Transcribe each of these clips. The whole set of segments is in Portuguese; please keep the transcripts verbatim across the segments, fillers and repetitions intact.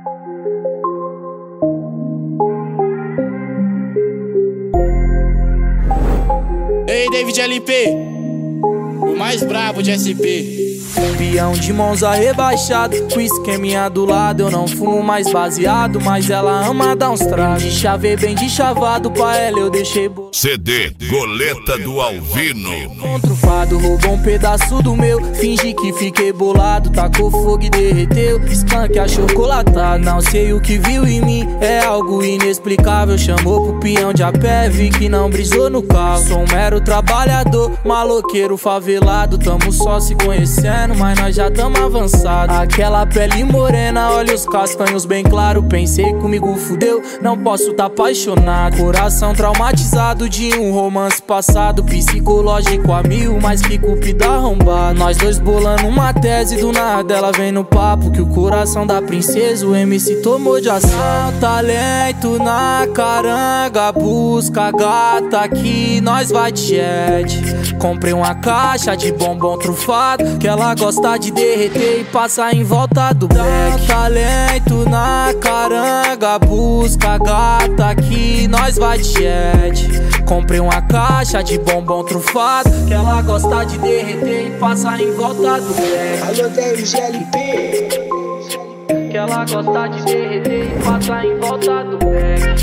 Ei, David L P, o mais brabo de S P. Pião de mãos arrebaixado, com esqueminha do lado. Eu não fumo mais baseado, mas ela ama dar uns tragos. De chave bem de chavado, pra ela eu deixei bo... C D Goleta do Alvino. Contra o fado, roubou um pedaço do meu. Fingi que fiquei bolado, tacou fogo e derreteu. Skunk achocolatado, não sei o que viu em mim. É algo inexplicável, chamou pro peão de a pé. Vi que não brisou no carro. Sou um mero trabalhador, maloqueiro favelado. Tamo só se conhecendo, mas nós já tamo avançado. Aquela pele morena, olha os castanhos bem claro. Pensei comigo fudeu, não posso tá apaixonado. Coração traumatizado de um romance passado. Psicológico a mil, mas que cupido arrombado. Nós dois bolando uma tese, do nada ela vem no papo que o coração da princesa o M C tomou de ação. Talento na caranga, busca gata que nós vai de jet. Comprei uma caixa de bombom trufado que ela gosta de derreter e passar em volta do beck. Talento na caranga, busca gata que nós vai de jet. Comprei uma caixa de bombom trufado que ela gosta de derreter e passar em volta do beck. Alô, David L P, que ela gosta de derreter e passar em volta do beck.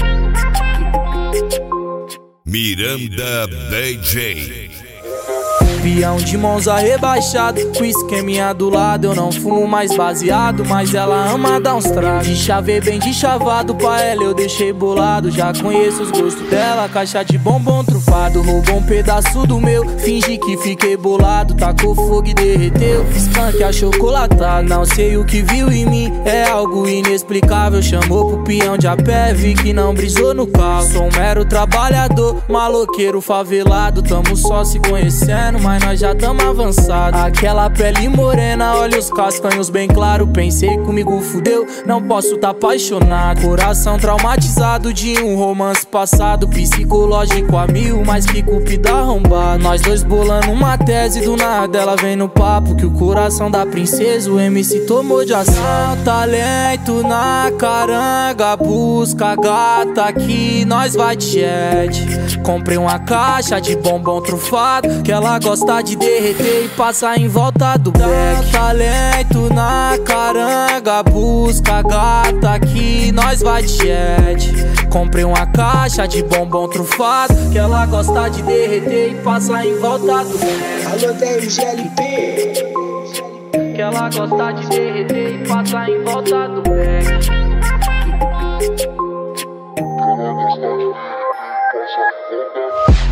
Miranda D J. Pião de mãos arrebaixado, com esqueminha do lado. Eu não fumo mais baseado, mas ela ama dar uns tragos. De chave bem de chavado, pra ela eu deixei bolado. Já conheço os gostos dela, caixa de bombom trufado. Roubou um pedaço do meu, fingi que fiquei bolado. Tacou fogo e derreteu, skunk achocolatado. Não sei o que viu em mim, é algo inexplicável. Chamou pro peão de a pé, vi que não brisou no carro. Sou um mero trabalhador, maloqueiro favelado. Tamo só se conhecendo, mas nós já tamo avançado. Aquela pele morena, olha os castanhos bem claro. Pensei comigo fudeu, não posso tá apaixonado. Coração traumatizado de um romance passado. Psicológico a mil, mas que cupido arrombado. Nós dois bolando uma tese, do nada ela vem no papo que o coração da princesa o M C tomou de ação. Talento na caranga, busca gata que nós vai de jet. Comprei uma caixa de bombom trufado que ela gosta de derreter e passar em volta do beck. Talento na caranga, busca gata que nós vai de jet. Comprei uma caixa de bombom trufado que ela gosta de derreter e passar em volta do beck. alô, David L P, que ela gosta de derreter e passar em volta do beck. Que ela gosta de passar em volta do beck.